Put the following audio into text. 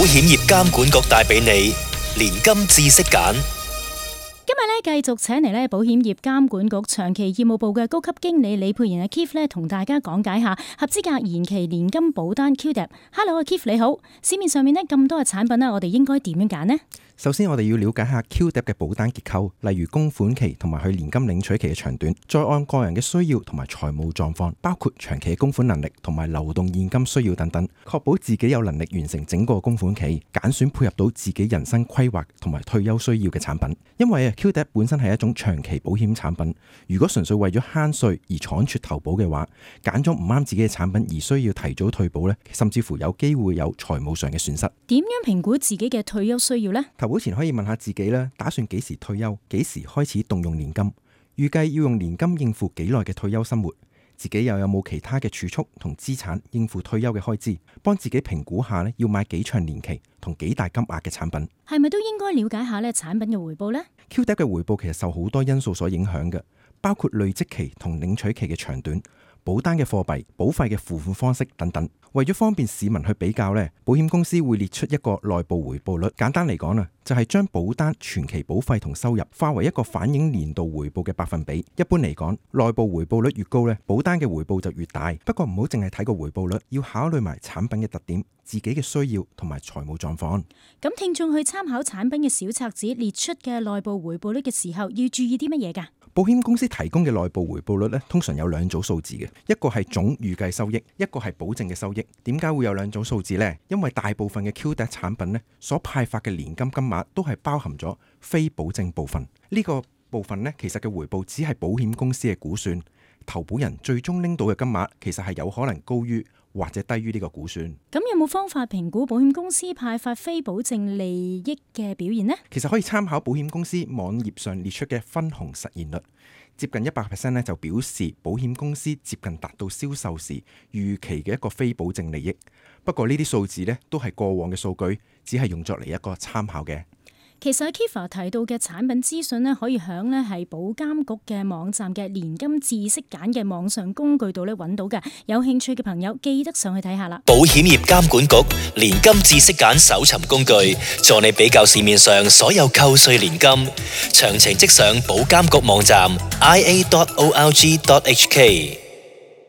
險業監管局帶俾你年金知識揀。 今日繼續請嚟保險業監管局長期業務部嘅高級經理李沛然 Keith 同大家講解下合資格延期年金保單 QDAP。Hello Keith 你好，市面上面咁多嘅產品我哋應該點樣揀呢？ 首先我哋要了解下 QDAP 嘅保單結構，例如供款期同埋佢年金領取期嘅長短，再按個人嘅需要同埋財務狀況，包括長期嘅供款能力同埋流動現金需要等等，確保自己有能力完成整個供款期，揀選配合到自己人生規劃同埋退休需要嘅產品。因為QDAP 本身係一種長期保險產品，如果純粹為咗慳稅而倉促投保嘅話，揀咗唔啱自己嘅產品而需要提早退保呢，甚至乎有機會有財務上嘅損失。 點樣評估自己嘅退休需要呢？ 投保前可以問下自己啦，打算幾時退休，幾時開始動用年金，預計要用年金應付幾耐嘅退休生活，自己又有冇其他嘅儲蓄同資產應付退休嘅開支，幫自己評估下要買幾長年期同幾大金額嘅產品。 係咪都應該了解下產品嘅回報呢？ QDAP 嘅回報其實受好多因素所影響嘅，包括累積期同領取期嘅長短、保單嘅貨幣、保費嘅付款方式等等。為咗方便市民去比較呢，保險公司會列出一個內部回報率。簡單嚟講就係將保單全期保費同收入化為一個反映年度回報嘅百分比。一般嚟講，內部回報率越高呢，保單嘅回報就越大。不過唔好淨係睇個回報率，要考慮埋產品嘅特點、自己嘅需要同埋財務狀況。 咁聽眾去參考產品嘅小冊子列出嘅內部回報率嘅時候，要注意啲乜嘢㗎？ 保險公司提供嘅內部回報率通常有兩組數字嘅，一個係總預計收益，一個係保證嘅收益。點解會有兩組數字呢？因為大部分嘅 QDAP 產品所派發嘅年金金額都係包含咗非保證部分。呢個部分其實嘅回報只係保險公司嘅估算，投保人最終拎到嘅金額其實係有可能高於或者低於呢個估算。 咁有冇方法評估保險公司派發非保證利益嘅表現呢？ 其實可以參考保險公司網頁上列出嘅分紅實現率，接近 100% 就表示保險公司接近達到銷售時預期嘅一個非保證利益。不過呢啲數字都係過往嘅數據，只係用作嚟一個參考嘅。 其實 Kiva 提到嘅產品資訊可以響係保監局嘅網站嘅年金知識揀嘅網上工具度揾到嘅。有興趣嘅朋友記得上去睇下啦。 保險業監管局年金知識揀搜尋工具，助你比較市面上所有扣稅年金。詳情即上保監局網站 ia.org.hk。